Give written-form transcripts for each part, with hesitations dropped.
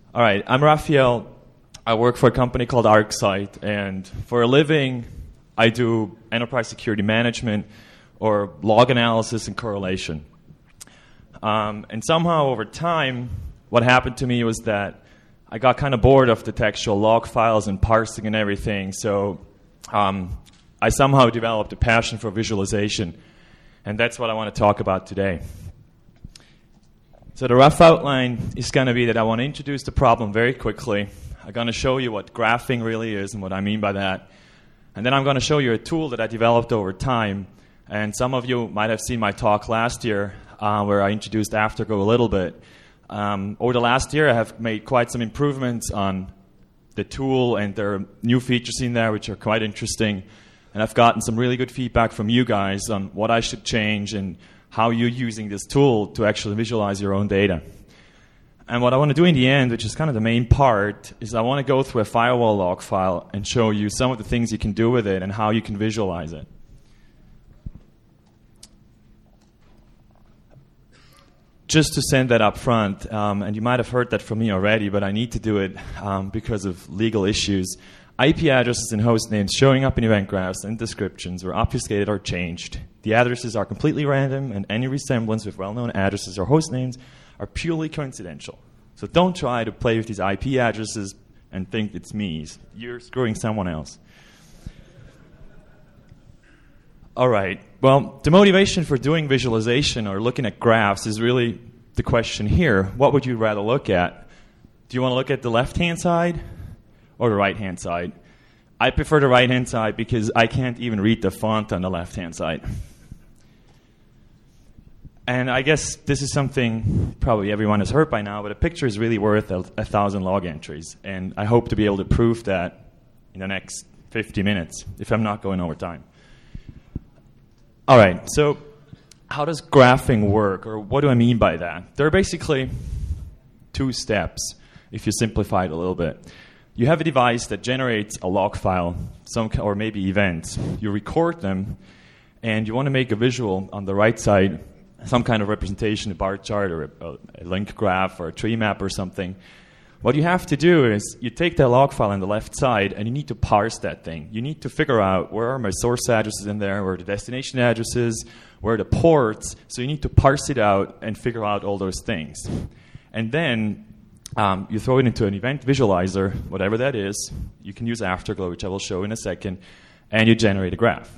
All right, I'm Raphael. I work for a company called ArcSight, and for a living, I do enterprise security management or log analysis and correlation. And somehow over time, what happened to me was that I got kind of bored of the textual log files and parsing and everything, so I somehow developed a passion for visualization, and that's what I want to talk about today. So the rough outline is going to be that I want to introduce the problem very quickly. I'm going to show you what graphing really is and what I mean by that. And then I'm going to show you a tool that I developed over time. And some of you might have seen my talk last year where I introduced Afterglow a little bit. Over the last year, I have made quite some improvements on the tool, and there are new features in there which are quite interesting. And I've gotten some really good feedback from you guys on what I should change and how you're using this tool to actually visualize your own data. And what I want to do in the end, which is kind of the main part, is I want to go through a firewall log file and show you some of the things you can do with it and how you can visualize it. Just to send that up front, and you might have heard that from me already, but I need to do it because of legal issues. IP addresses and host names showing up in event graphs and descriptions were obfuscated or changed. The addresses are completely random, and any resemblance with well-known addresses or host names are purely coincidental. So don't try to play with these IP addresses and think it's me. You're screwing someone else. All right. Well, the motivation for doing visualization or looking at graphs is really the question here. What would you rather look at? Do you want to look at the left-hand side or the right-hand side? I prefer the right-hand side because I can't even read the font on the left-hand side. And I guess this is something probably everyone has heard by now, but a picture is really worth 1,000 log entries. And I hope to be able to prove that in the next 50 minutes, if I'm not going over time. All right, so how does graphing work, or what do I mean by that? There are basically two steps, if you simplify it a little bit. You have a device that generates a log file, or maybe events. You record them, and you want to make a visual on the right side, some kind of representation, a bar chart or a link graph or a tree map or something. What you have to do is you take that log file on the left side and you need to parse that thing. You need to figure out where are my source addresses in there, where are the destination addresses, where are the ports. So you need to parse it out and figure out all those things. And then you throw it into an event visualizer, whatever that is. You can use Afterglow, which I will show in a second, and you generate a graph.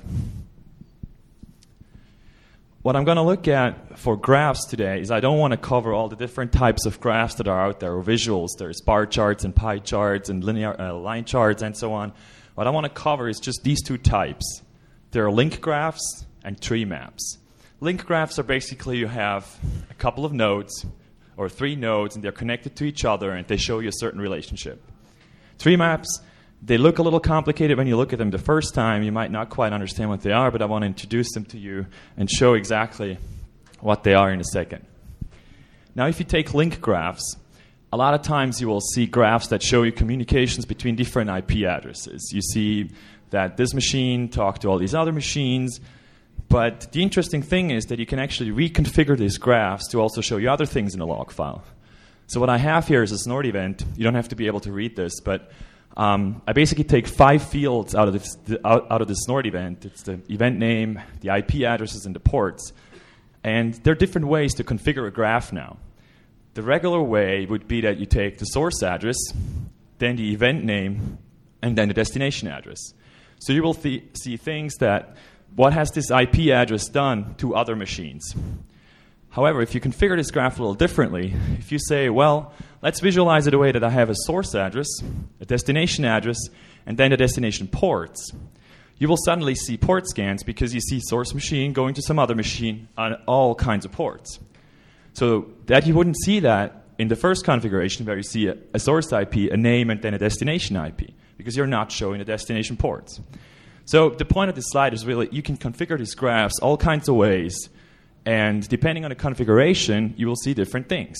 What I'm going to look at for graphs today is I don't want to cover all the different types of graphs that are out there, or visuals. There's bar charts and pie charts and linear line charts and so on. What I want to cover is just these two types. There are link graphs and tree maps. Link graphs are basically you have a couple of nodes or 3 nodes, and they're connected to each other, and they show you a certain relationship. Tree maps, they look a little complicated when you look at them the first time. You might not quite understand what they are, but I want to introduce them to you and show exactly what they are in a second. Now, if you take link graphs, a lot of times you will see graphs that show you communications between different IP addresses. You see that this machine talked to all these other machines, but the interesting thing is that you can actually reconfigure these graphs to also show you other things in a log file. So what I have here is a snort event. You don't have to be able to read this, but I basically take 5 fields out of the snort event. It's the event name, the IP addresses, and the ports. And there are different ways to configure a graph now. The regular way would be that you take the source address, then the event name, and then the destination address. So you will see things that, what has this IP address done to other machines? However, if you configure this graph a little differently, if you say, well, let's visualize it a way that I have a source address, a destination address, and then the destination ports, you will suddenly see port scans because you see source machine going to some other machine on all kinds of ports. So that you wouldn't see that in the first configuration where you see a source IP, a name, and then a destination IP, because you're not showing the destination ports. So the point of this slide is really you can configure these graphs all kinds of ways, and depending on the configuration, you will see different things.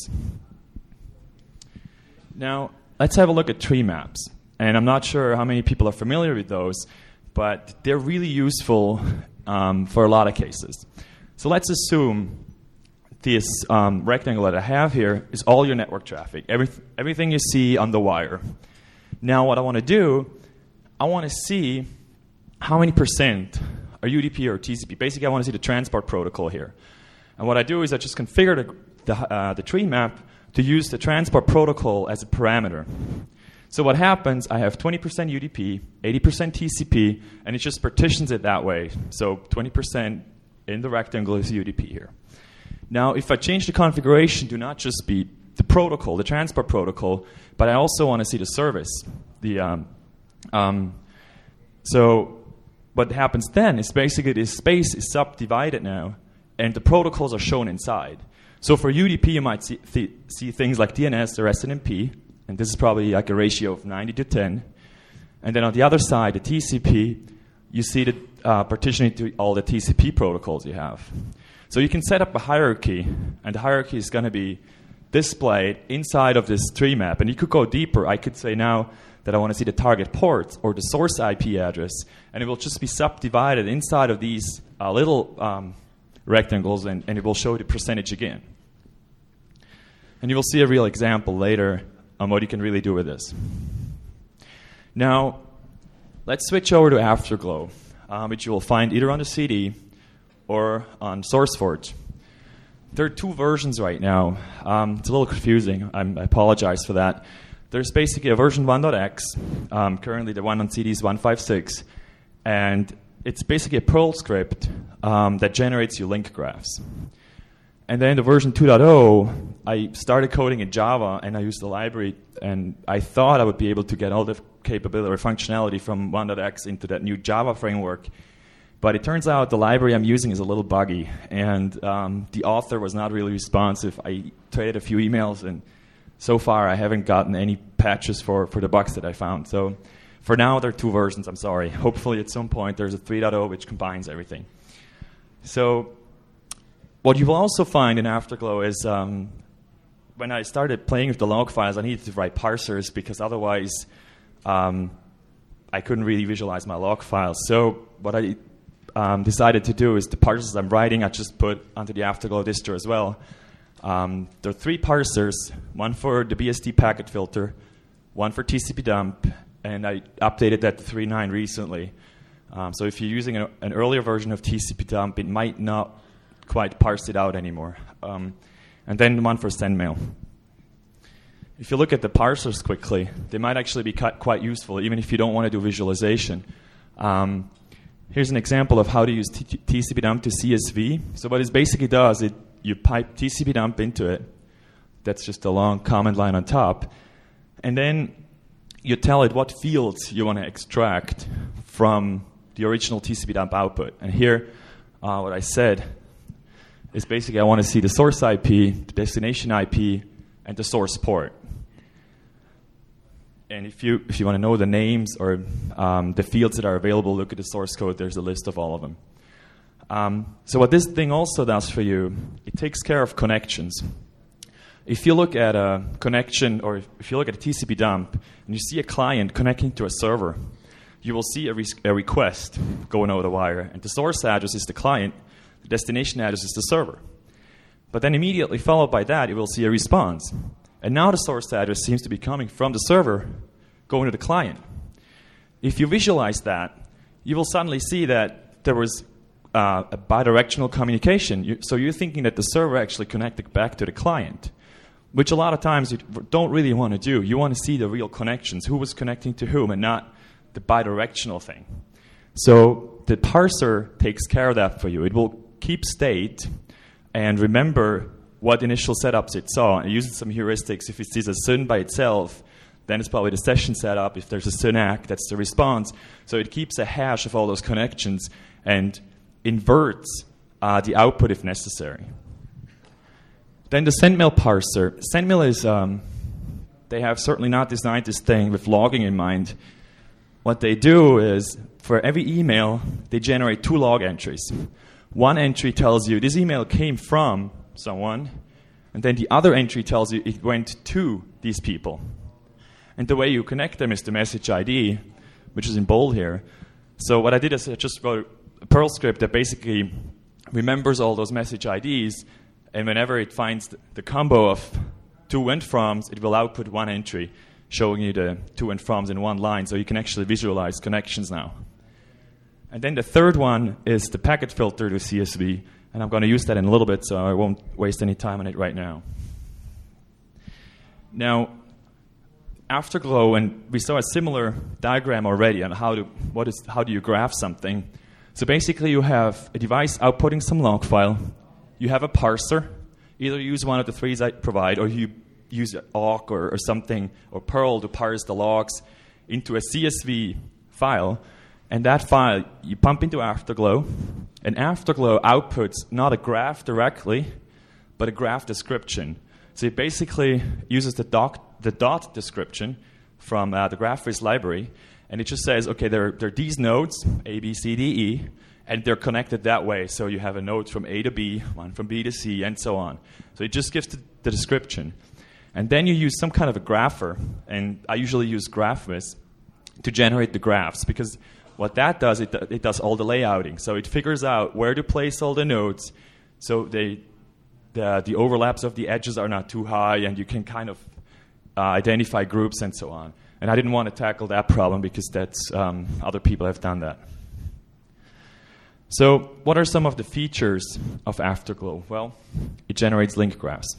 Now, let's have a look at tree maps. And I'm not sure how many people are familiar with those, but they're really useful for a lot of cases. So let's assume this rectangle that I have here is all your network traffic, everything you see on the wire. Now what I want to do, I want to see how many percent are UDP or TCP. Basically, I want to see the transport protocol here. And what I do is I just configure the tree map to use the transport protocol as a parameter. So what happens, I have 20% UDP, 80% TCP, and it just partitions it that way. So 20% in the rectangle is UDP here. Now, if I change the configuration to not just be the protocol, the transport protocol, but I also want to see the service. So what happens then is basically this space is subdivided now, and the protocols are shown inside. So for UDP, you might see things like DNS or SNMP, and this is probably like a ratio of 90 to 10. And then on the other side, the TCP, you see the partitioning to all the TCP protocols you have. So you can set up a hierarchy, and the hierarchy is going to be displayed inside of this tree map. And you could go deeper. I could say now that I want to see the target port or the source IP address, and it will just be subdivided inside of these little rectangles, and it will show the percentage again. And you will see a real example later on what you can really do with this. Now, let's switch over to Afterglow, which you will find either on the CD or on SourceForge. There are two versions right now. It's a little confusing. I apologize for that. There's basically a version 1.x. Currently, the one on CD is 1.56. And it's basically a Perl script that generates you link graphs. And then the version 2.0, I started coding in Java, and I used the library, and I thought I would be able to get all the capability or functionality from 1.x into that new Java framework. But it turns out the library I'm using is a little buggy, and the author was not really responsive. I traded a few emails, and so far I haven't gotten any patches for the bugs that I found. So for now, there are two versions, I'm sorry. Hopefully at some point there's a 3.0 which combines everything. So what you will also find in Afterglow is when I started playing with the log files, I needed to write parsers because otherwise I couldn't really visualize my log files. So what I decided to do is the parsers I'm writing, I just put onto the Afterglow distro as well. There are three parsers, one for the BSD packet filter, one for TCP dump, and I updated that to 3.9 recently. So if you're using an earlier version of TCP dump, it might not quite parse it out anymore. And then one for SendMail. If you look at the parsers quickly, they might actually be quite useful, even if you don't want to do visualization. Here's an example of how to use TCP dump to CSV. So what it basically does, you pipe TCP dump into it. That's just a long command line on top. And then you tell it what fields you want to extract from the original TCP dump output. And here, what I said is basically I want to see the source IP, the destination IP, and the source port. And if you want to know the names or the fields that are available, look at the source code. There's a list of all of them. So what this thing also does for you, it takes care of connections. If you look at a connection, or if you look at a TCP dump, and you see a client connecting to a server, you will see a request going over the wire. And the source address is the client, the destination address is the server. But then immediately followed by that, you will see a response. And now the source address seems to be coming from the server going to the client. If you visualize that, you will suddenly see that there was a bidirectional communication. So you're thinking that the server actually connected back to the client, which a lot of times you don't really want to do. You want to see the real connections, who was connecting to whom, and not the bidirectional thing. So the parser takes care of that for you. It will keep state and remember what initial setups it saw, and uses some heuristics. If it sees a SYN by itself, then it's probably the session setup. If there's a SYN-ACK, that's the response. So it keeps a hash of all those connections and inverts the output if necessary. Then the SendMail parser. SendMail is, they have certainly not designed this thing with logging in mind. What they do is, for every email, they generate two log entries. One entry tells you this email came from someone, and then the other entry tells you it went to these people. And the way you connect them is the message ID, which is in bold here. So what I did is I just wrote a Perl script that basically remembers all those message IDs And whenever it finds the combo of to and froms, it will output one entry, showing you the to and froms in one line, so you can actually visualize connections now. And then the third one is the packet filter to CSV, and I'm going to use that in a little bit, so I won't waste any time on it right now. Now, Afterglow, and we saw a similar diagram already on how do you graph something. So basically, you have a device outputting some log file. You have a parser. Either use one of the three I provide, or you use awk or something, or Perl to parse the logs into a CSV file. And that file you pump into Afterglow, and Afterglow outputs not a graph directly, but a graph description. So it basically uses the dot description from the GraphViz library, and it just says, okay, there are these nodes, A, B, C, D, E, and they're connected that way. So you have a node from A to B, one from B to C, and so on. So it just gives the description. And then you use some kind of a grapher, and I usually use GraphViz to generate the graphs, because what that does, it does all the layouting. So it figures out where to place all the nodes, so the overlaps of the edges are not too high, and you can kind of identify groups and so on. And I didn't want to tackle that problem because that's other people have done that. So what are some of the features of Afterglow? Well, it generates link graphs.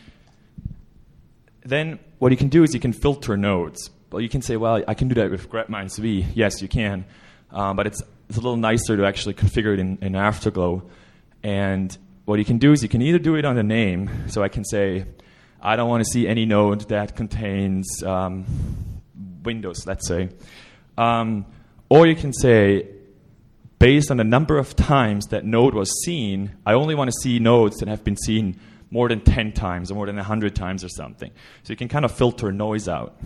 Then what you can do is you can filter nodes. Well, you can say, well, I can do that with grep-v. Yes, you can. But it's a little nicer to actually configure it in Afterglow. And what you can do is you can either do it on the name. So I can say, I don't want to see any node that contains Windows, let's say. Or you can say, based on the number of times that node was seen, I only want to see nodes that have been seen more than 10 times or more than 100 times or something. So you can kind of filter noise out.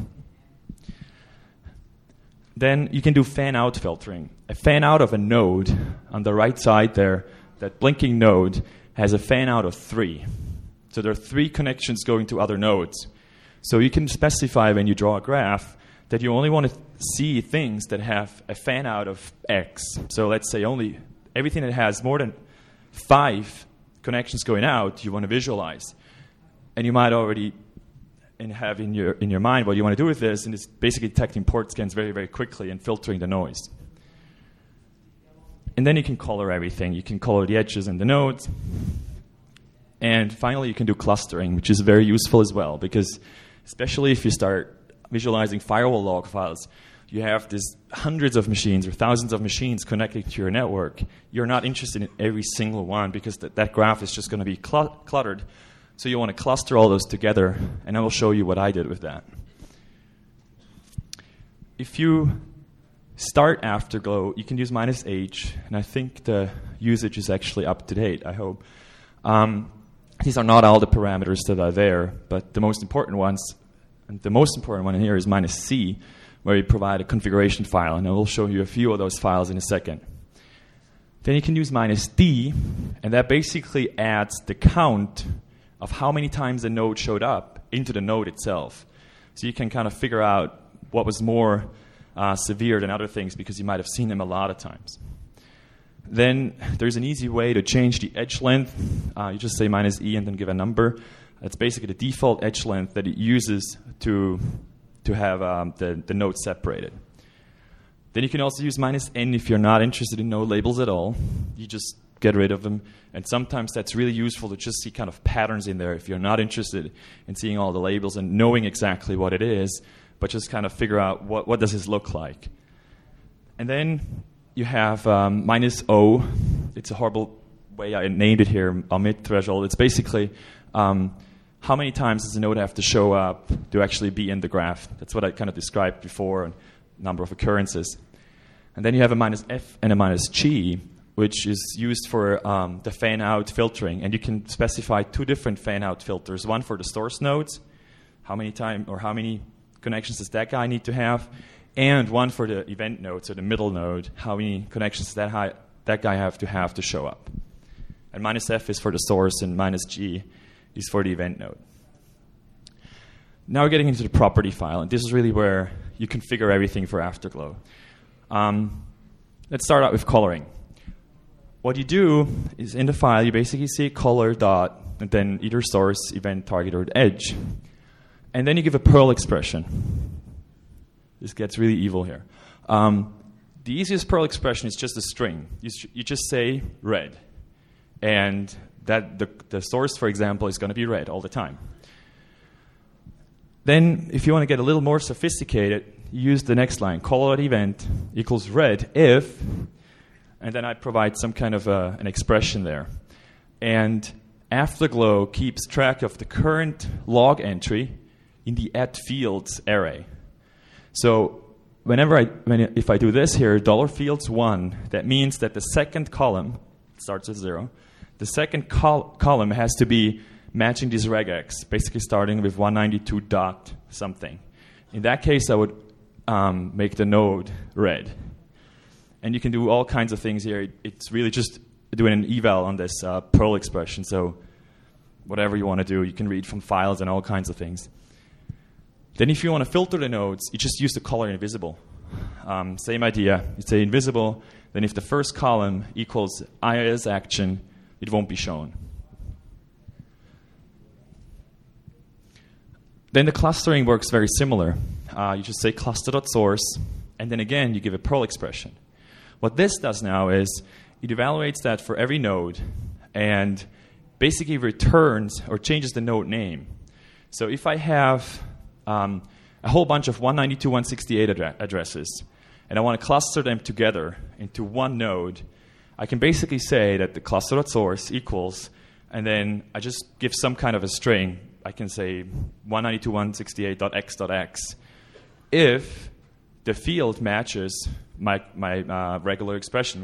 Then you can do fan-out filtering. A fan-out of a node on the right side there, that blinking node, has a fan-out of 3. So there are 3 connections going to other nodes. So you can specify when you draw a graph that you only want to see things that have a fan-out of X. So let's say only everything that has more than 5 connections going out, you want to visualize. And you might already have in your mind what you want to do with this, and it's basically detecting port scans very, very quickly and filtering the noise. And then you can color everything. You can color the edges and the nodes. And finally, you can do clustering, which is very useful as well, because especially if you start visualizing firewall log files, you have these hundreds of machines or thousands of machines connected to your network. You're not interested in every single one because that graph is just going to be cluttered. So you want to cluster all those together, and I will show you what I did with that. If you start Afterglow, you can use -H, and I think the usage is actually up to date, I hope. These are not all the parameters that are there, but the most important ones, and the most important one in here is -C, where you provide a configuration file, and I will show you a few of those files in a second. Then you can use -D, and that basically adds the count of how many times a node showed up into the node itself. So you can kind of figure out what was more severe than other things because you might have seen them a lot of times. Then there's an easy way to change the edge length. You just say -E and then give a number. That's basically the default edge length that it uses to have the nodes separated. Then you can also use -N if you're not interested in node labels at all. You just get rid of them. And sometimes that's really useful to just see kind of patterns in there if you're not interested in seeing all the labels and knowing exactly what it is, but just kind of figure out what does this look like. And then you have -O. It's a horrible way I named it here, omit threshold. It's basically how many times does a node have to show up to actually be in the graph. That's what I kind of described before, a number of occurrences. And then you have a -F and a -G, which is used for the fan-out filtering. And you can specify 2 different fan-out filters, one for the source nodes, how many connections does that guy need to have, and one for the event node, so the middle node, how many connections does that guy have to show up. And -F is for the source, and -G is for the event node. Now we're getting into the property file, and this is really where you configure everything for Afterglow. Let's start out with coloring. What you do is in the file, you basically say color dot and then either source, event, target, or edge. And then you give a Perl expression. This gets really evil here. The easiest Perl expression is just a string. You just say red. And that the source, for example, is going to be red all the time. Then, if you want to get a little more sophisticated, you use the next line, color.event equals red if, and then I provide some kind of an expression there. And Afterglow keeps track of the current log entry in the @fields array. So if I do this here, $fields1, that means that the second column starts with 0. The second column has to be matching this regex, basically starting with 192 dot something. In that case, I would make the node red. And you can do all kinds of things here. It's really just doing an eval on this Perl expression. So whatever you want to do, you can read from files and all kinds of things. Then if you want to filter the nodes, you just use the color invisible. Same idea. You say invisible, then if the first column equals IIS action, it won't be shown. Then the clustering works very similar. You just say cluster.source, and then again, you give a Perl expression. What this does now is it evaluates that for every node and basically returns or changes the node name. So if I have a whole bunch of 192.168 addresses and I want to cluster them together into one node, I can basically say that the cluster.source equals, and then I just give some kind of a string. I can say 192.168.x.x if the field matches my regular expression,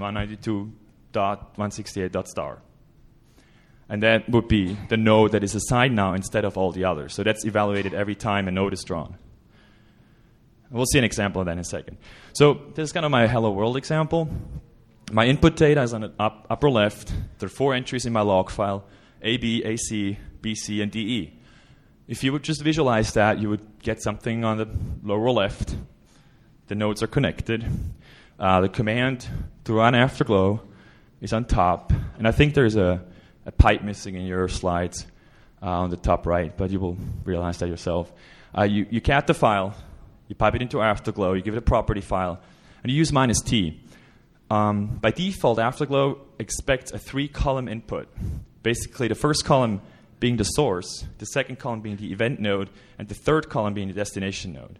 192.168.star. And that would be the node that is assigned now instead of all the others. So that's evaluated every time a node is drawn. We'll see an example of that in a second. So this is kind of my hello world example. My input data is on the upper left. There are 4 entries in my log file, AB, AC, BC, and DE. If you would just visualize that, you would get something on the lower left. The nodes are connected. The command to run Afterglow is on top. And I think there's a pipe missing in your slides on the top right, but you will realize that yourself. You cat the file, you pipe it into Afterglow, you give it a property file, and you use -t. By default, Afterglow expects a 3-column input. Basically, the first column being the source, the second column being the event node, and the third column being the destination node.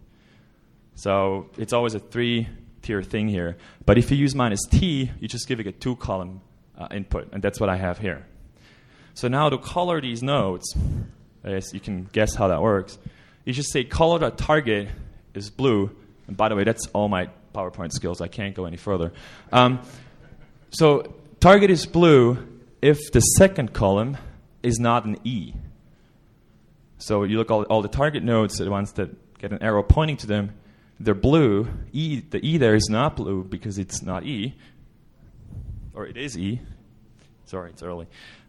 So it's always a 3-tier thing here. But if you use -t, you just give it a 2-column input, and that's what I have here. So now to color these nodes, as you can guess how that works, you just say color.target is blue. And by the way, that's all my PowerPoint skills. I can't go any further. So target is blue if the second column is not an E. So you look all the target nodes, the ones that get an arrow pointing to them, they're blue. The E there is not blue because it's not E. Or it is E. Sorry, it's early.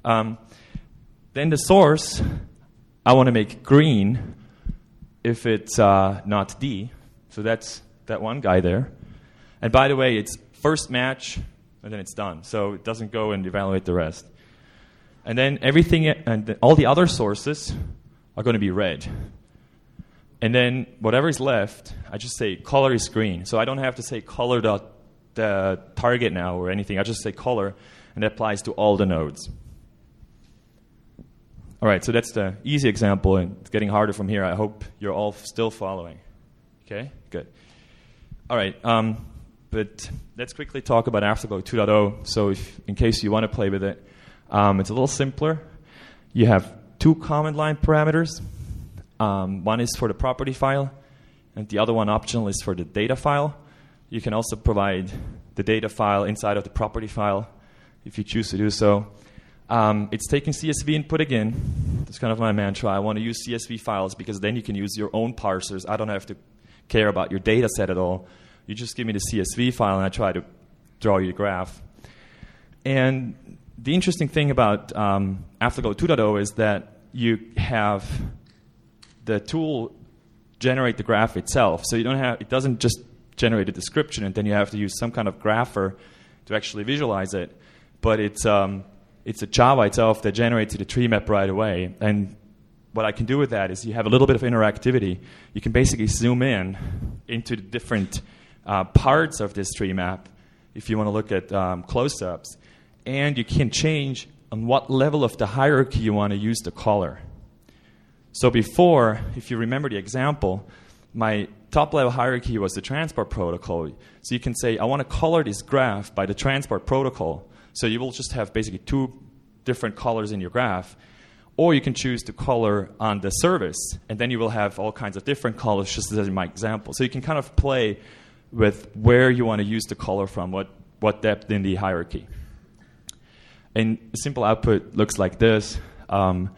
Then the source, I want to make green if it's not D. So that's that one guy there. And by the way, it's first match, and then it's done. So it doesn't go and evaluate the rest. And then everything, and all the other sources are going to be red. And then whatever is left, I just say color is green. So I don't have to say color.target now or anything. I just say color, and that applies to all the nodes. All right, so that's the easy example, and it's getting harder from here. I hope you're all still following. Okay, good. All right, but let's quickly talk about Afterglow 2.0. So in case you want to play with it, it's a little simpler. You have 2 command line parameters. One is for the property file, and the other one optional is for the data file. You can also provide the data file inside of the property file if you choose to do so. It's taking CSV input again. That's kind of my mantra. I want to use CSV files because then you can use your own parsers. I don't have to care about your data set at all. You just give me the CSV file and I try to draw you the graph. And the interesting thing about Afterglow 2.0 is that you have the tool generate the graph itself. So you don't have, it doesn't just generate a description and then you have to use some kind of grapher to actually visualize it. But it's it's a Java itself that generates the tree map right away. And what I can do with that is you have a little bit of interactivity. You can basically zoom in into the different parts of this tree map if you want to look at close-ups. And you can change on what level of the hierarchy you want to use the color. So before, if you remember the example, my top-level hierarchy was the transport protocol. So you can say, I want to color this graph by the transport protocol. So you will just have basically two different colors in your graph. Or you can choose to color on the service, and then you will have all kinds of different colors, just as in my example. So you can kind of play with where you want to use the color from, what depth in the hierarchy. And a simple output looks like this. All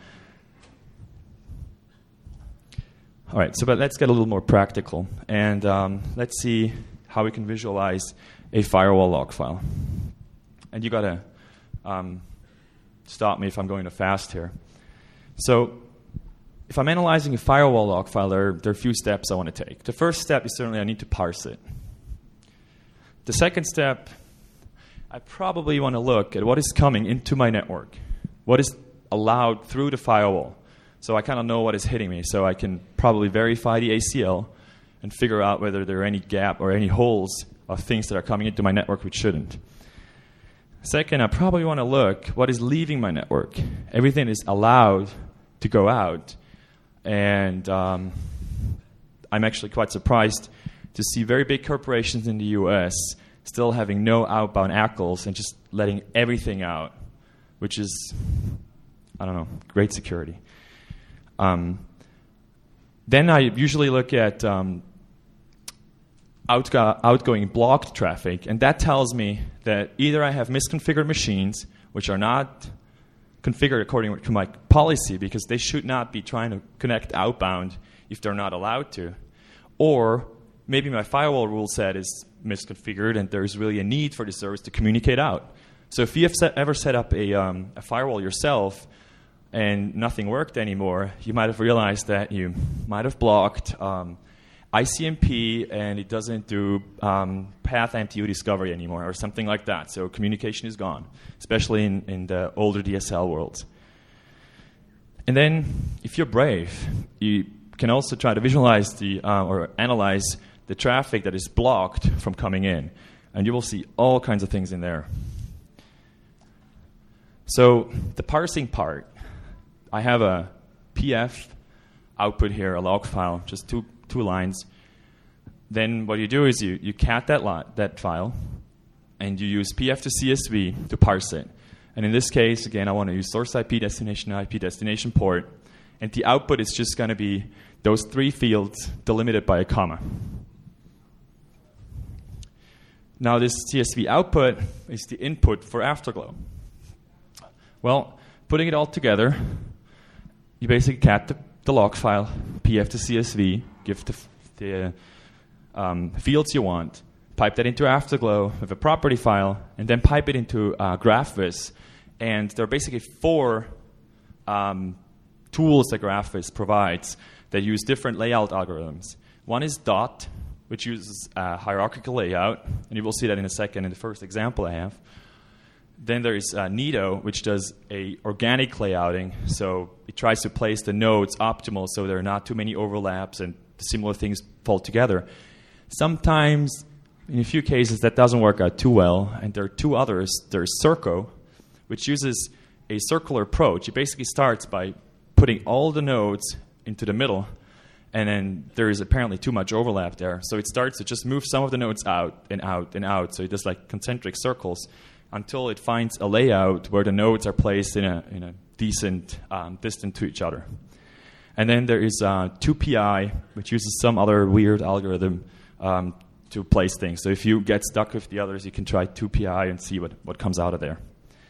right, but let's get a little more practical. And let's see how we can visualize a firewall log file. And you got to stop me if I'm going too fast here. So if I'm analyzing a firewall log file, there are a few steps I want to take. The first step is certainly I need to parse it. The second step, I probably want to look at what is coming into my network, what is allowed through the firewall. So I kind of know what is hitting me, so I can probably verify the ACL and figure out whether there are any gap or any holes of things that are coming into my network which shouldn't. Second, I probably want to look what is leaving my network. Everything is allowed to go out. And I'm actually quite surprised to see very big corporations in the US still having no outbound ACLs and just letting everything out, which is, I don't know, great security. Then I usually look at outgoing blocked traffic, and that tells me that either I have misconfigured machines, which are not configured according to my policy because they should not be trying to connect outbound if they're not allowed to, or maybe my firewall rule set is misconfigured and there's really a need for the service to communicate out. So if you have ever set up a firewall yourself and nothing worked anymore, you might have realized that you might have blocked ICMP and it doesn't do path MTU discovery anymore or something like that. So communication is gone, especially in the older DSL worlds. And then if you're brave, you can also try to visualize or analyze the traffic that is blocked from coming in. And you will see all kinds of things in there. So the parsing part, I have a PF output here, a log file, just two lines. Then what you do is you cat that file, and you use PF to CSV to parse it. And in this case, again, I want to use source IP destination port, and the output is just going to be those three fields delimited by a comma. Now this CSV output is the input for Afterglow. Well, putting it all together, you basically cat the log file, PF to CSV, give the fields you want, pipe that into Afterglow with a property file, and then pipe it into GraphViz. And there are basically four tools that GraphViz provides that use different layout algorithms. One is DOT, which uses hierarchical layout, and you will see that in a second in the first example I have. Then there is Nido, which does a organic layouting, so it tries to place the nodes optimal so there are not too many overlaps and similar things fall together. Sometimes, in a few cases, that doesn't work out too well, and there are two others. There's Circo, which uses a circular approach. It basically starts by putting all the nodes into the middle, and then there is apparently too much overlap there. So it starts to just move some of the nodes out and out and out, so it does like concentric circles, until it finds a layout where the nodes are placed in a decent distance to each other. And then there is 2PI, which uses some other weird algorithm to place things. So if you get stuck with the others, you can try 2PI and see what comes out of there.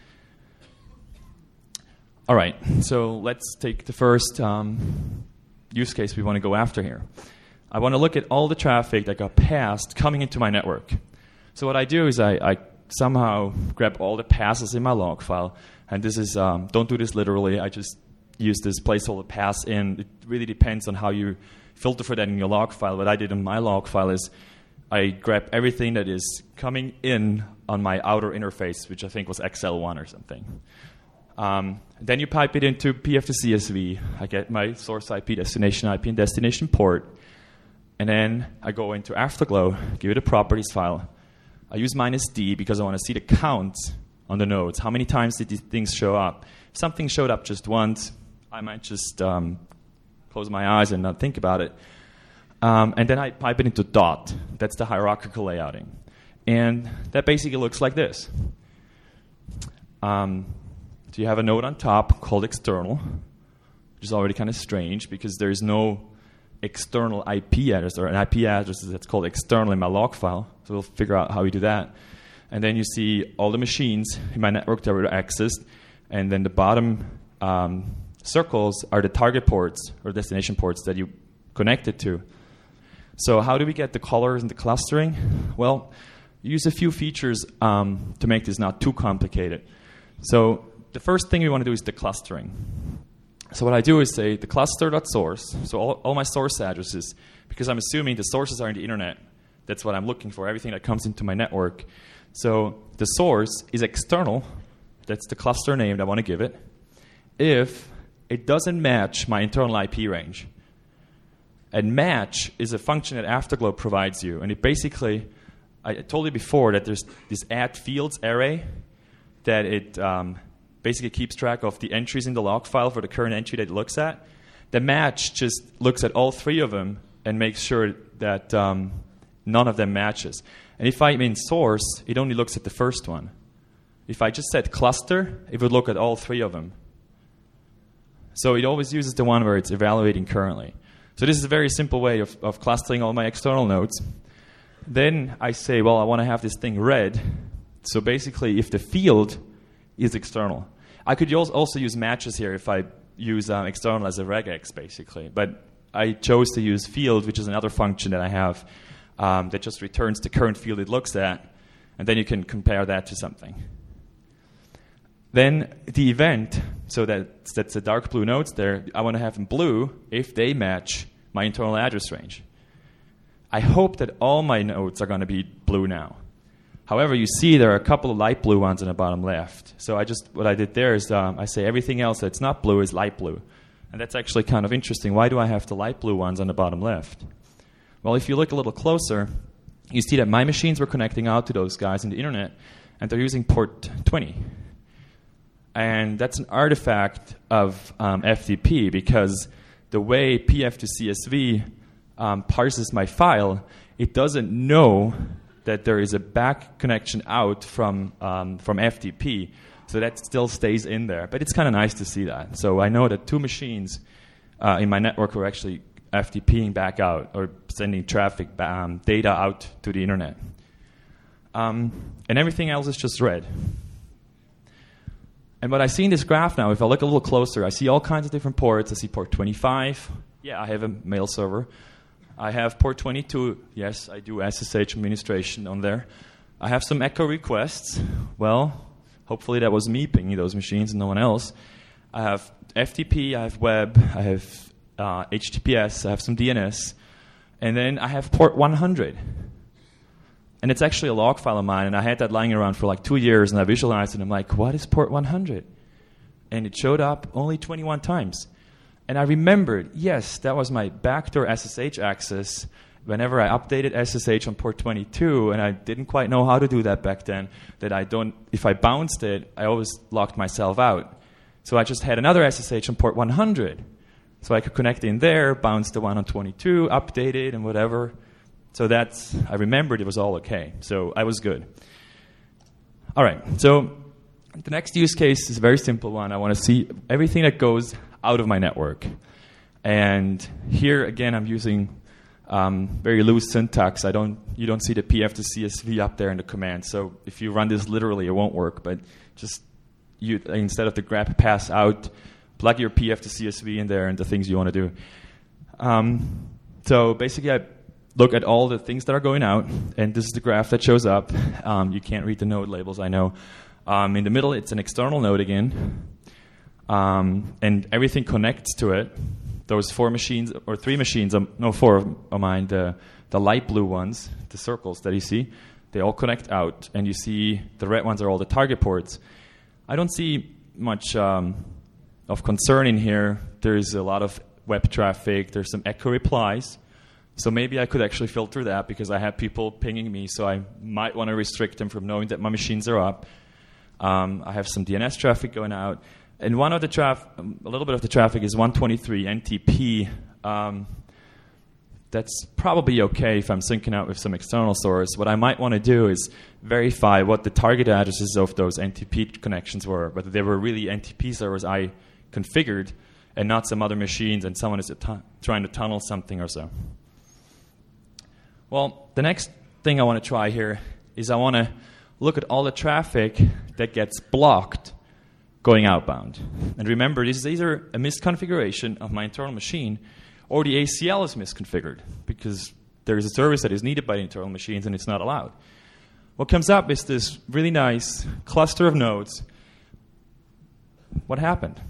All right, so let's take the first use case we want to go after here. I want to look at all the traffic that got passed coming into my network. So what I do is I somehow grab all the passes in my log file, and this is, don't do this literally, I just use this placeholder pass in. It really depends on how you filter for that in your log file. What I did in my log file is I grab everything that is coming in on my outer interface, which I think was XL1 or something. Then you pipe it into PF2CSV. I get my source IP, destination IP, and destination port. And then I go into Afterglow, give it a properties file. I use -D because I want to see the counts on the nodes. How many times did these things show up? If something showed up just once, I might just close my eyes and not think about it. And then I pipe it into dot. That's the hierarchical layouting. And that basically looks like this. So you have a node on top called external, which is already kind of strange because there's no external IP address or an IP address that's called external in my log file. So we'll figure out how we do that. And then you see all the machines in my network that were accessed. And then the bottom circles are the target ports or destination ports that you connected to. So how do we get the colors and the clustering? Well, use a few features to make this not too complicated. So the first thing we want to do is the clustering. So what I do is say the cluster.source, so all my source addresses, because I'm assuming the sources are in the internet. That's what I'm looking for, everything that comes into my network. So the source is external. That's the cluster name that I want to give it. If it doesn't match my internal IP range. And match is a function that Afterglow provides you. And it basically, I told you before that there's this add fields array that it basically keeps track of the entries in the log file for the current entry that it looks at. The match just looks at all three of them and makes sure that none of them matches. And if I'm in source, it only looks at the first one. If I just said cluster, it would look at all three of them. So it always uses the one where it's evaluating currently. So this is a very simple way of clustering all my external nodes. Then I say, well, I want to have this thing red. So basically, if the field is external. I could also use matches here if I use external as a regex, basically. But I chose to use field, which is another function that I have that just returns the current field it looks at. And then you can compare that to something. Then the event, so that's the dark blue nodes there, I want to have in blue if they match my internal address range. I hope that all my nodes are going to be blue now. However, you see there are a couple of light blue ones on the bottom left. So what I did there is I say everything else that's not blue is light blue. And that's actually kind of interesting. Why do I have the light blue ones on the bottom left? Well, if you look a little closer, you see that my machines were connecting out to those guys in the internet, and they're using port 20. And that's an artifact of FTP because the way PF2CSV parses my file, it doesn't know that there is a back connection out from FTP. So that still stays in there. But it's kind of nice to see that. So I know that two machines in my network are actually FTPing back out or sending traffic, data out to the internet. And everything else is just red. And what I see in this graph now, if I look a little closer, I see all kinds of different ports. I see port 25. Yeah, I have a mail server. I have port 22. Yes, I do SSH administration on there. I have some echo requests. Well, hopefully that was me pinging those machines and no one else. I have FTP, I have web, I have HTTPS, I have some DNS. And then I have port 100. And it's actually a log file of mine, and I had that lying around for like 2 years, and I visualized it, and I'm like, what is port 100? And it showed up only 21 times. And I remembered, yes, that was my backdoor SSH access whenever I updated SSH on port 22, and I didn't quite know how to do that back then, if I bounced it, I always locked myself out. So I just had another SSH on port 100. So I could connect in there, bounce the one on 22, update it, and whatever. So I remembered it was all okay. So I was good. All right, so the next use case is a very simple one. I want to see everything that goes out of my network. And here, again, I'm using very loose syntax. You don't see the PF2CSV up there in the command. So if you run this literally, it won't work. But just instead of the grep pass out, plug your PF2CSV in there and the things you want to do. So basically, I look at all the things that are going out, and this is the graph that shows up. You can't read the node labels, I know. In the middle, it's an external node again, and everything connects to it. Those 4 machines, or 3 machines, 4 of mine, the light blue ones, the circles that you see, they all connect out, and you see the red ones are all the target ports. I don't see much of concern in here. There's a lot of web traffic. There's some echo replies. So maybe I could actually filter that because I have people pinging me, so I might want to restrict them from knowing that my machines are up. I have some DNS traffic going out. And one of the a little bit of the traffic is 123 NTP. That's probably okay if I'm syncing out with some external source. What I might want to do is verify what the target addresses of those NTP connections were, whether they were really NTP servers I configured and not some other machines and someone is trying to tunnel something or so. Well, the next thing I want to try here is I want to look at all the traffic that gets blocked going outbound. And remember, this is either a misconfiguration of my internal machine or the ACL is misconfigured because there is a service that is needed by the internal machines and it's not allowed. What comes up is this really nice cluster of nodes. What happened?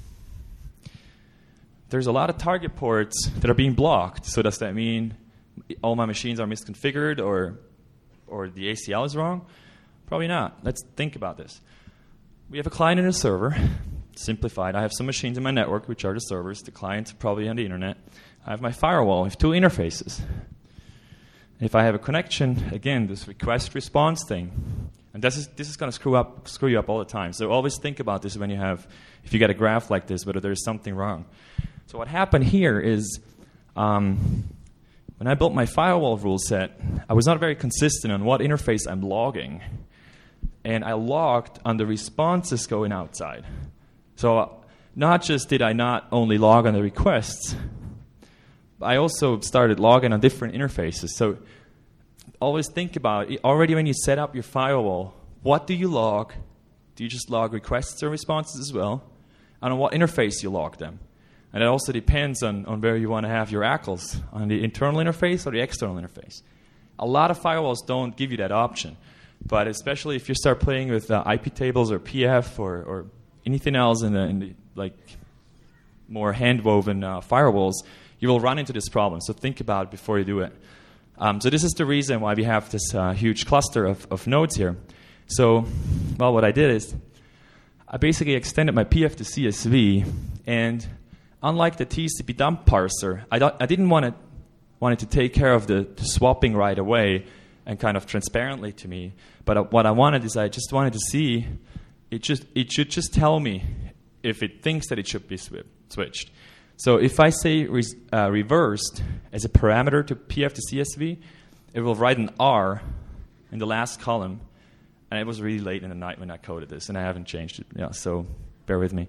There's a lot of target ports that are being blocked. So does that mean all my machines are misconfigured or the ACL is wrong? Probably not. Let's think about this. We have a client and a server. Simplified. I have some machines in my network, which are the servers. The clients are probably on the internet. I have my firewall. I have two interfaces. If I have a connection, again, this request-response thing, and this is going to screw you up all the time. So always think about this if you get a graph like this, whether there's something wrong. So what happened here is when I built my firewall rule set, I was not very consistent on what interface I'm logging. And I logged on the responses going outside. So not just did I not only log on the requests, I also started logging on different interfaces. So always think about it. Already when you set up your firewall, what do you log? Do you just log requests or responses as well? And on what interface you log them? And it also depends on where you want to have your ACLs, on the internal interface or the external interface. A lot of firewalls don't give you that option. But especially if you start playing with IP tables or PF or anything else in the like more hand-woven firewalls, you will run into this problem. So think about it before you do it. So this is the reason why we have this huge cluster of nodes here. So, well, what I did is I basically extended my PF to CSV, and unlike the TCP dump parser, I didn't want it to take care of the swapping right away and kind of transparently to me. But what I wanted is I just wanted to see it should just tell me if it thinks that it should be switched. So if I say reversed as a parameter to PF to CSV, it will write an R in the last column. And it was really late in the night when I coded this, and I haven't changed it. Yeah, so bear with me.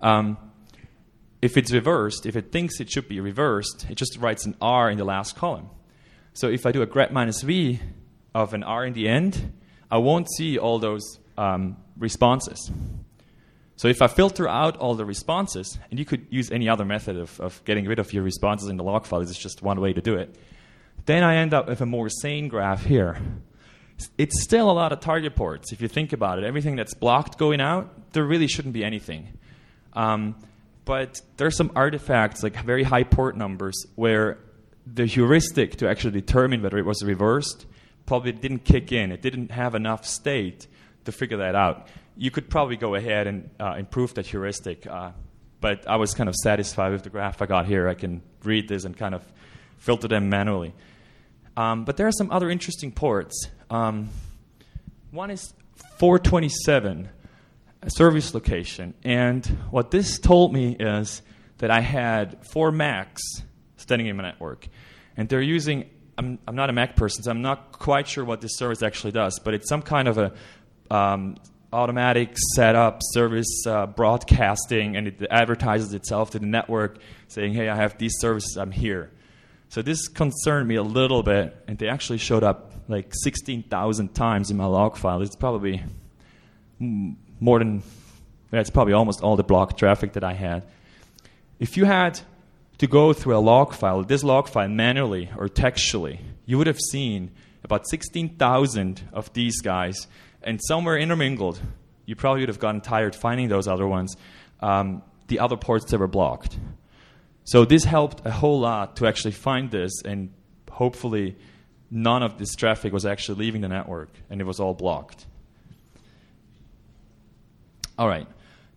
If it's reversed, if it thinks it should be reversed, it just writes an R in the last column. So if I do a grep -v of an R in the end, I won't see all those responses. So if I filter out all the responses, and you could use any other method of getting rid of your responses in the log file, this is just one way to do it, then I end up with a more sane graph here. It's still a lot of target ports. If you think about it, everything that's blocked going out, there really shouldn't be anything. But there's some artifacts, like very high port numbers, where the heuristic to actually determine whether it was reversed probably didn't kick in. It didn't have enough state to figure that out. You could probably go ahead and improve that heuristic, but I was kind of satisfied with the graph I got here. I can read this and kind of filter them manually. But there are some other interesting ports. One is 427, a service location. And what this told me is that I had 4 Macs standing in my network. And they're using, I'm not a Mac person, so I'm not quite sure what this service actually does, but it's some kind of a automatic setup service broadcasting, and it advertises itself to the network saying, hey, I have these services, I'm here. So this concerned me a little bit, and they actually showed up like 16,000 times in my log file. It's probably more than, it's probably almost all the block traffic that I had. If you had to go through a log file, this log file manually or textually, you would have seen about 16,000 of these guys, and somewhere intermingled, you probably would have gotten tired finding those other ones, the other ports that were blocked. So this helped a whole lot to actually find this, and hopefully none of this traffic was actually leaving the network, and it was all blocked. All right.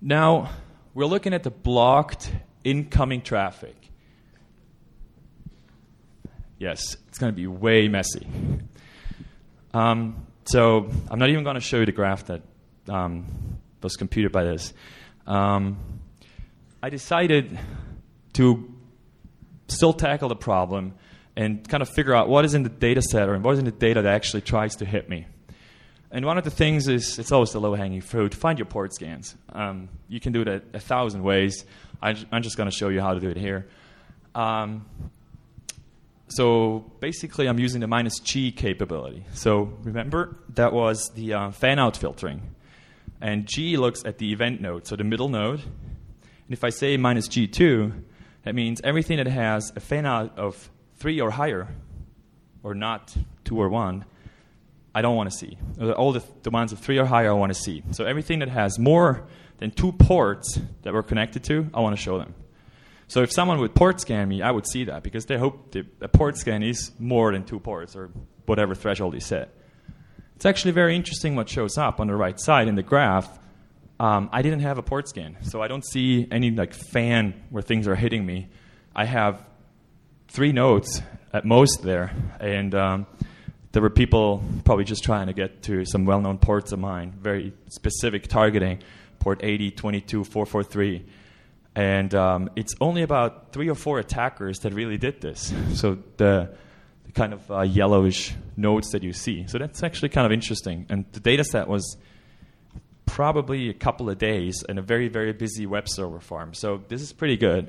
Now, we're looking at the blocked incoming traffic. Yes, it's going to be way messy. So I'm not even going to show you the graph that was computed by this. I decided to still tackle the problem and kind of figure out what is in the data set or what is in the data that actually tries to hit me. And one of the things is, it's always the low-hanging fruit, find your port scans. You can do it 1,000 ways. I'm just going to show you how to do it here. So basically, I'm using the -G capability. So remember, that was the fan-out filtering. And G looks at the event node, so the middle node. And if I say -G2, that means everything that has a fan-out of 3 or higher, or not 2 or 1, I don't want to see. All the ones of 3 or higher I want to see. So everything that has more than 2 ports that we're connected to, I want to show them. So if someone would port scan me, I would see that because they hope a port scan is more than 2 ports or whatever threshold is set. It's actually very interesting what shows up on the right side in the graph. I didn't have a port scan, so I don't see any like fan where things are hitting me. I have 3 nodes at most there, and there were people probably just trying to get to some well-known ports of mine, very specific targeting, port 80, 22, 443. And it's only about 3 or 4 attackers that really did this. So the kind of yellowish nodes that you see. So that's actually kind of interesting. And the data set was probably a couple of days in a very, very busy web server farm. So this is pretty good.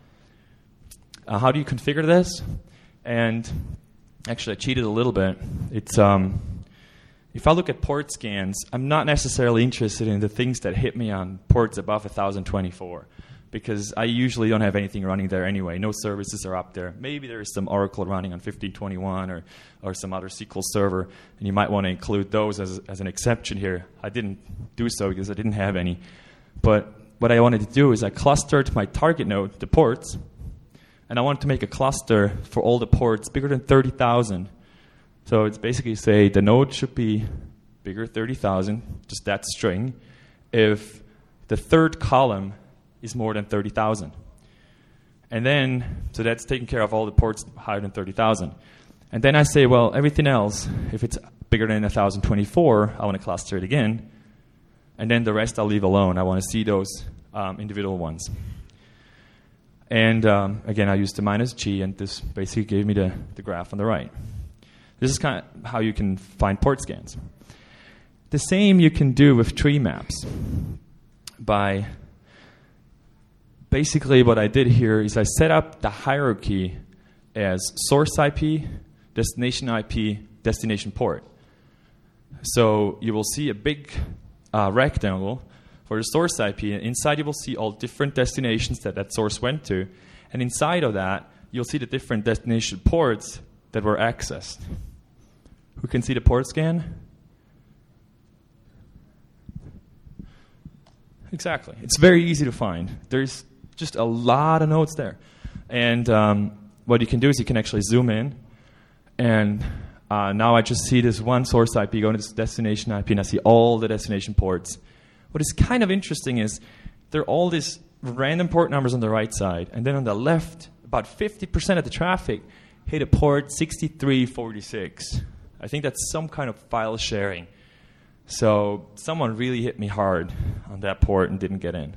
How do you configure this? And actually, I cheated a little bit. It's if I look at port scans, I'm not necessarily interested in the things that hit me on ports above 1024 because I usually don't have anything running there anyway. No services are up there. Maybe there is some Oracle running on 1521 or some other SQL server, and you might want to include those as an exception here. I didn't do so because I didn't have any. But what I wanted to do is I clustered my target node, the ports, and I wanted to make a cluster for all the ports bigger than 30,000. So it's basically say the node should be bigger 30,000, just that string, if the third column is more than 30,000. And then, so that's taking care of all the ports higher than 30,000. And then I say, well, everything else, if it's bigger than 1024, I want to cluster it again. And then the rest I'll leave alone. I want to see those individual ones. And again, I used the -G, and this basically gave me the graph on the right. This is kind of how you can find port scans. The same you can do with tree maps. By basically what I did here is I set up the hierarchy as source IP, destination IP, destination port. So you will see a big rectangle for the source IP. Inside you will see all different destinations that source went to. And inside of that, you'll see the different destination ports that were accessed. Who can see the port scan? Exactly. It's very easy to find. There's just a lot of nodes there. And what you can do is you can actually zoom in. And now I just see this one source IP going to this destination IP, and I see all the destination ports. What is kind of interesting is there are all these random port numbers on the right side, and then on the left, about 50% of the traffic hit a port 6346. I think that's some kind of file sharing. So someone really hit me hard on that port and didn't get in.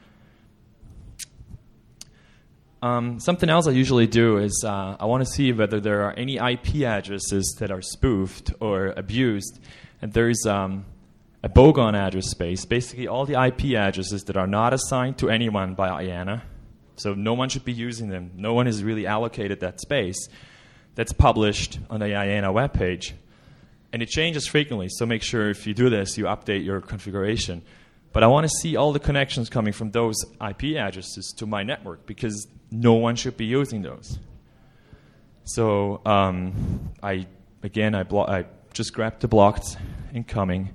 Something else I usually do is I want to see whether there are any IP addresses that are spoofed or abused. And there is a bogon address space, basically all the IP addresses that are not assigned to anyone by IANA. So no one should be using them. No one has really allocated that space. That's published on the IANA webpage. And it changes frequently, so make sure if you do this, you update your configuration. But I want to see all the connections coming from those IP addresses to my network because no one should be using those. So I just grabbed the blocked incoming.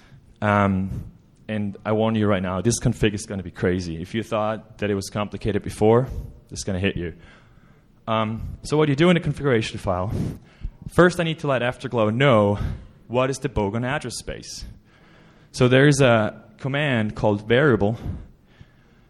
And I warn you right now, this config is going to be crazy. If you thought that it was complicated before, it's going to hit you. So what do you do in the configuration file? First, I need to let Afterglow know what is the bogon address space. So there's a command called variable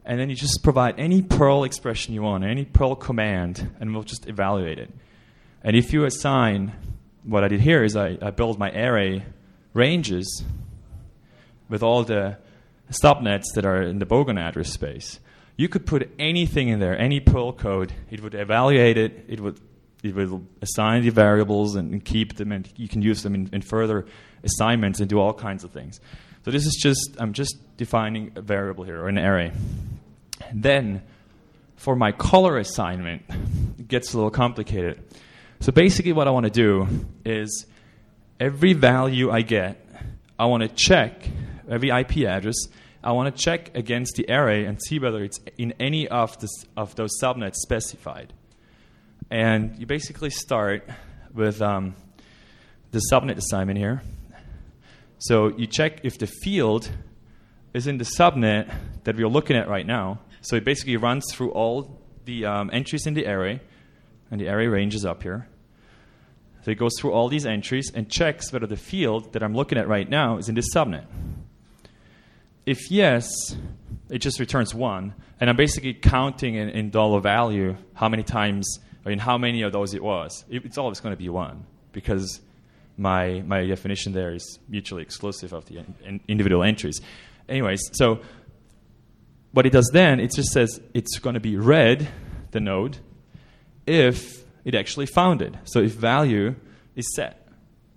And then you just provide any Perl expression you want, any Perl command, and we'll just evaluate it. And if you assign, what I did here is I built my array ranges with all the subnets that are in the Bogon address space. You could put anything in there, any Perl code. It would evaluate it. It would assign the variables and keep them, and you can use them in further assignments and do all kinds of things. So this is just, I'm just defining a variable here, or an array. And then, for my color assignment, it gets a little complicated. So basically what I want to do is, every value I get, I want to check, every IP address, I want to check against the array and see whether it's in any of those subnets specified. And you basically start with the subnet assignment here. So you check if the field is in the subnet that we're looking at right now. So it basically runs through all the entries in the array, and the array range is up here. So it goes through all these entries and checks whether the field that I'm looking at right now is in this subnet. If yes, it just returns 1. And I'm basically counting in dollar value how many times, or in how many of those it was. It's always going to be 1, because my definition there is mutually exclusive of the individual entries. Anyways, so what it does then, it just says it's going to be read, the node, if it actually found it. So if value is set.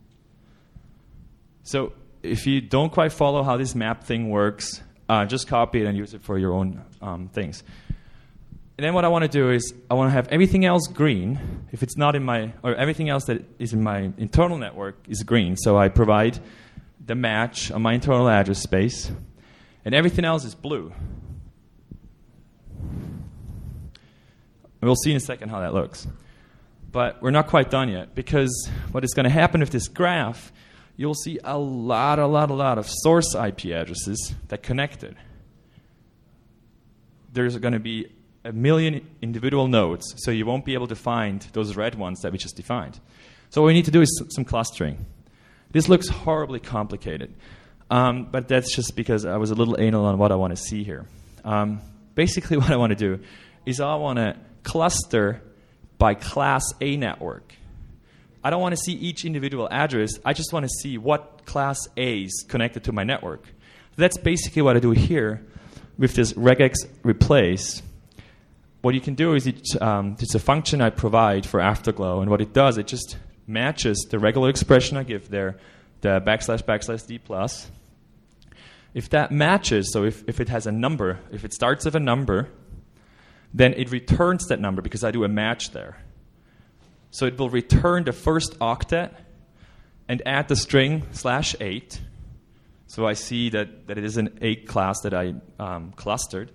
So if you don't quite follow how this map thing works, just copy it and use it for your own things. And then what I want to do is I want to have everything else green if it's not in my, or everything else that is in my internal network is green. So I provide the match on my internal address space, and everything else is blue. We'll see in a second how that looks. But we're not quite done yet, because what is going to happen with this graph, you'll see a lot of source IP addresses that connected. There's going to be 1 million individual nodes, so you won't be able to find those red ones that we just defined. So what we need to do is some clustering. This looks horribly complicated, but that's just because I was a little anal on what I want to see here. Basically what I want to do is I want to cluster by class A network. I don't want to see each individual address. I just want to see what class A is connected to my network. That's basically what I do here with this regex replace. What you can do is it's a function I provide for Afterglow, and what it does, it just matches the regular expression I give there, the \\d plus. If that matches, so if it has a number, if it starts with a number, then it returns that number because I do a match there. So it will return the first octet and add the string /8. So I see that it is an 8 class that I clustered.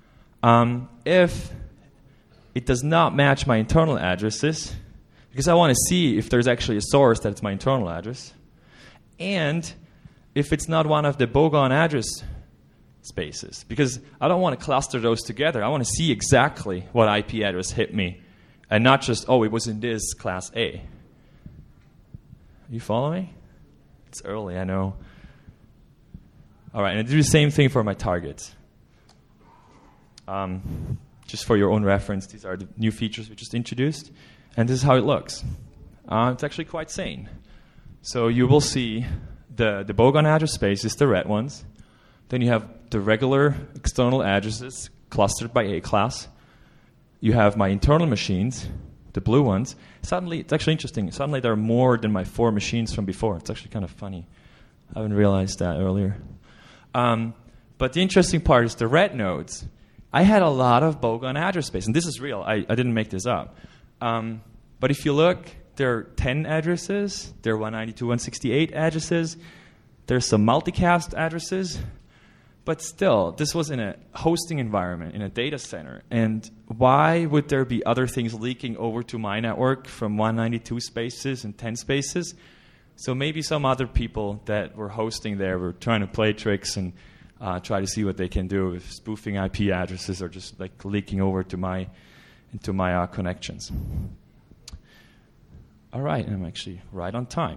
If it does not match my internal addresses, because I want to see if there's actually a source that's my internal address, and if it's not one of the Bogon address spaces, because I don't want to cluster those together. I want to see exactly what IP address hit me, and not just, oh, it was in this class A. You follow me? It's early, I know. All right, and I do the same thing for my targets. Just for your own reference, these are the new features we just introduced, and this is how it looks. It's actually quite sane. So you will see the Bogon address space is the red ones. Then you have the regular external addresses clustered by A class. You have my internal machines, the blue ones. Suddenly, it's actually interesting. Suddenly, there are more than my 4 machines from before. It's actually kind of funny. I haven't realized that earlier. But the interesting part is the red nodes. I had a lot of Bogon address space, and this is real. I didn't make this up. But if you look, there are 10 addresses. There are 192, 168 addresses. There's some multicast addresses. But still, this was in a hosting environment, in a data center. And why would there be other things leaking over to my network from 192 spaces and 10 spaces? So maybe some other people that were hosting there were trying to play tricks and try to see what they can do with spoofing IP addresses or just like leaking over into my connections. All right, and I'm actually right on time.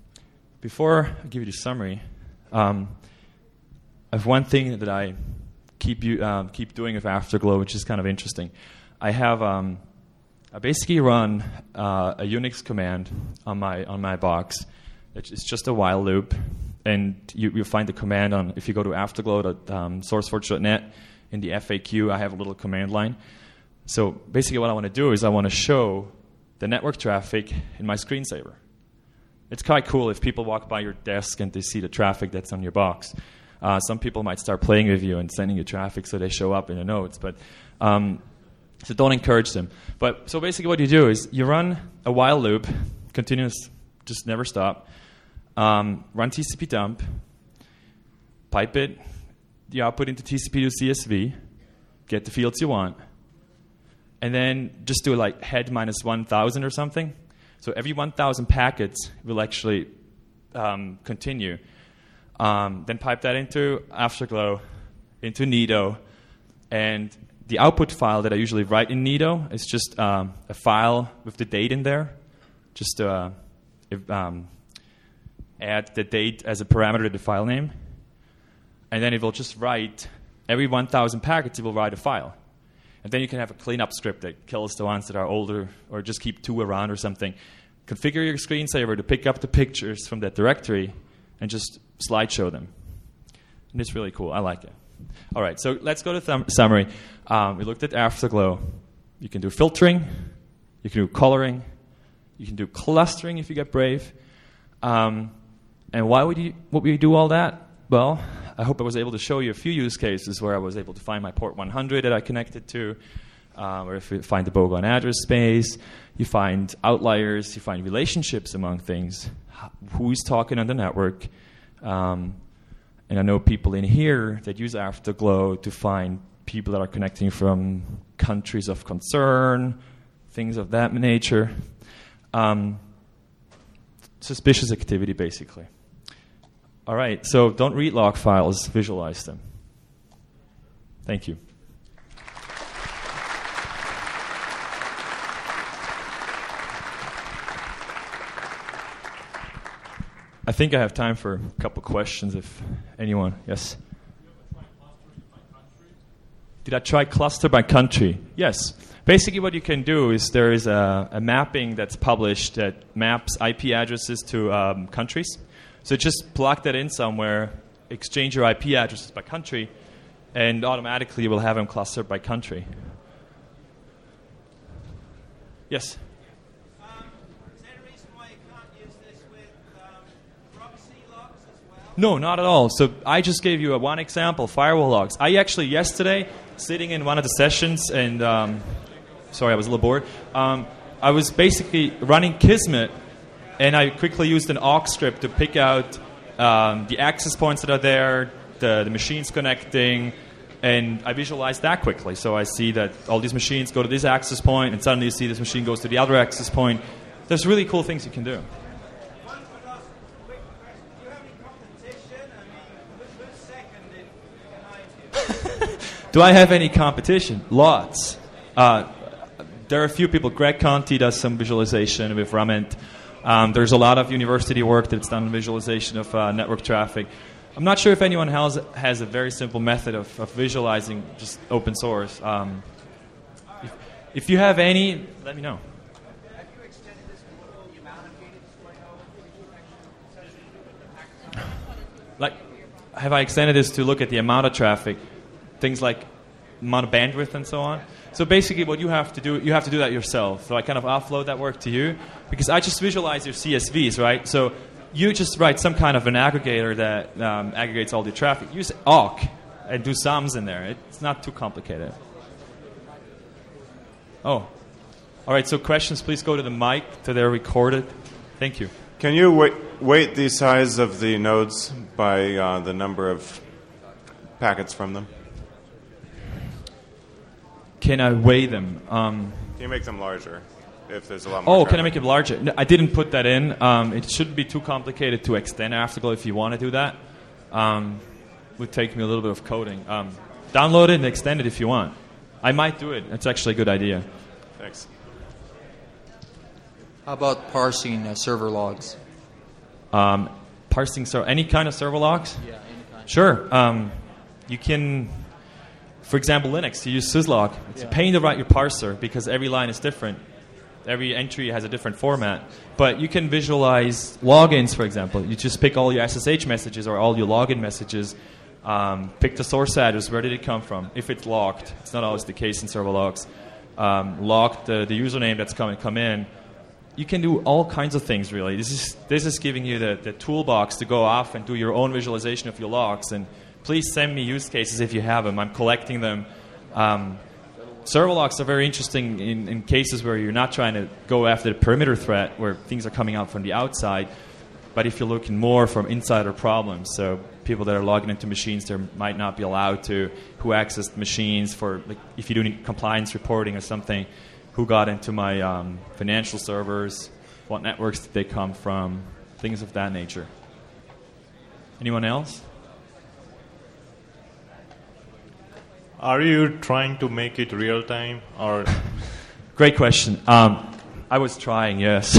Before I give you the summary, I have one thing that I keep doing with Afterglow, which is kind of interesting. I have I basically run a Unix command on my box. It's just a while loop, and you find the command on, if you go to afterglow.sourceforge.net, in the FAQ I have a little command line. So basically what I want to do is I want to show the network traffic in my screensaver. It's quite cool if people walk by your desk and they see the traffic that's on your box. Some people might start playing with you and sending you traffic so they show up in the notes, but so don't encourage them. But so basically what you do is you run a while loop, continuous, just never stop, run TCP dump, pipe it, the output into TCP to CSV, get the fields you want, and then just do like head minus 1,000 or something. So every 1,000 packets will actually continue. Then pipe that into Afterglow, into Nido, and the output file that I usually write in Nido is just a file with the date in there. Just add the date as a parameter to the file name. And then it will just write, every 1,000 packets, it will write a file. And then you can have a cleanup script that kills the ones that are older, or just keep 2 around or something. Configure your screensaver to pick up the pictures from that directory and just slideshow them. And it's really cool. I like it. All right, so let's go to summary. We looked at Afterglow. You can do filtering. You can do coloring. You can do clustering if you get brave. And why would we do all that? Well, I hope I was able to show you a few use cases where I was able to find my port 100 that I connected to, or if you find the bogon address space, you find outliers, you find relationships among things, who's talking on the network. And I know people in here that use Afterglow to find people that are connecting from countries of concern, things of that nature. Suspicious activity, basically. All right, so don't read log files, visualize them. Thank you. I think I have time for a couple questions if anyone. Yes? Did I try cluster by country? Yes. Basically what you can do is there is a mapping that's published that maps IP addresses to countries. So just plug that in somewhere, exchange your IP addresses by country, and automatically you will have them clustered by country. Yes? Is there a reason why you can't use this with proxy logs as well? No, not at all. So I just gave you one example, firewall logs. I actually yesterday, sitting in one of the sessions, and sorry, I was a little bored. I was basically running Kismet, and I quickly used an awk script to pick out the access points that are there, the machines connecting, and I visualized that quickly. So I see that all these machines go to this access point, and suddenly you see this machine goes to the other access point. There's really cool things you can do. One last quick question. Do you have any competition? I mean, who's second in IT? Do I have any competition? Lots. There are a few people. Greg Conti does some visualization with Rament. There's a lot of university work that's done on visualization of network traffic. I'm not sure if anyone else has a very simple method of visualizing just open source. If you have any, let me know. Have you extended this to look at the amount of data that's going over? Like, have I extended this to look at the amount of traffic, things like amount of bandwidth and so on? So basically what you have to do that yourself. So I kind of offload that work to you because I just visualize your CSVs, right? So you just write some kind of an aggregator that aggregates all the traffic. Use awk and do sums in there. It's not too complicated. Oh. All right, so questions, please go to the mic so they're recorded. Thank you. Can you weight the size of the nodes by the number of packets from them? Can I weigh them? Can you make them larger if there's a lot more traffic? Can I make it larger? No, I didn't put that in. It shouldn't be too complicated to extend Afterglow if you want to do that. Would take me a little bit of coding. Download it and extend it if you want. I might do it. It's actually a good idea. Thanks. How about parsing server logs? Parsing any kind of server logs? Yeah, any kind. Sure. You can For example, Linux, you use syslog. It's a pain to write your parser because every line is different. Every entry has a different format. But you can visualize logins, for example. You just pick all your SSH messages or all your login messages, pick the source address, where did it come from? If it's locked, it's not always the case in server logs. Lock the username that's come in. You can do all kinds of things, really. This is giving you the toolbox to go off and do your own visualization of your logs. And please send me use cases if you have them. I'm collecting them. Server logs are very interesting in cases where you're not trying to go after the perimeter threat, where things are coming out from the outside, but if you're looking more from insider problems, so people that are logging into machines they might not be allowed to, who accessed machines for, like, if you do compliance reporting or something, who got into my financial servers, what networks did they come from, things of that nature. Anyone else? Are you trying to make it real time or? Great question. I was trying, yes.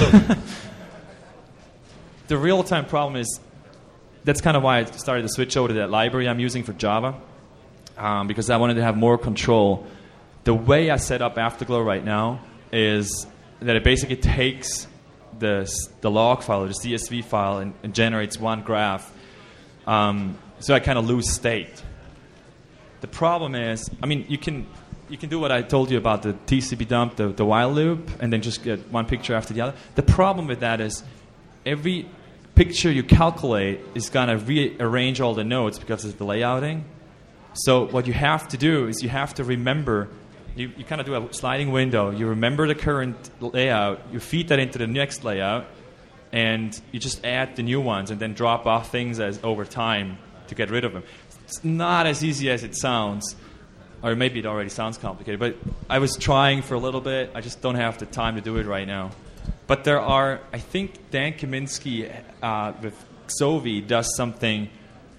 The real time problem is that's kind of why I started to switch over to that library I'm using for Java, because I wanted to have more control. The way I set up Afterglow right now is that it basically takes the log file, or the CSV file, and generates one graph. So I kind of lose state. The problem is, I mean, you can do what I told you about the TCP dump, the while loop, and then just get one picture after the other. The problem with that is every picture you calculate is going to rearrange all the nodes because of the layouting. So what you have to do is you have to remember, you kind of do a sliding window. You remember the current layout, you feed that into the next layout, and you just add the new ones and then drop off things as over time to get rid of them. It's not as easy as it sounds, or maybe it already sounds complicated, but I was trying for a little bit. I just don't have the time to do it right now. But there are, I think Dan Kaminsky with Xovi does something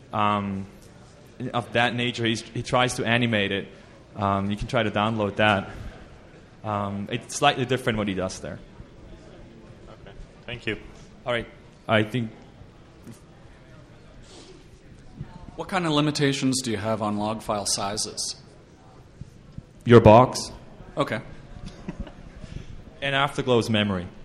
of that nature. He tries to animate it. You can try to download that. It's slightly different what he does there. Okay, thank you. All right, I think... What kind of limitations do you have on log file sizes? Your box Okay. and Afterglow's memory.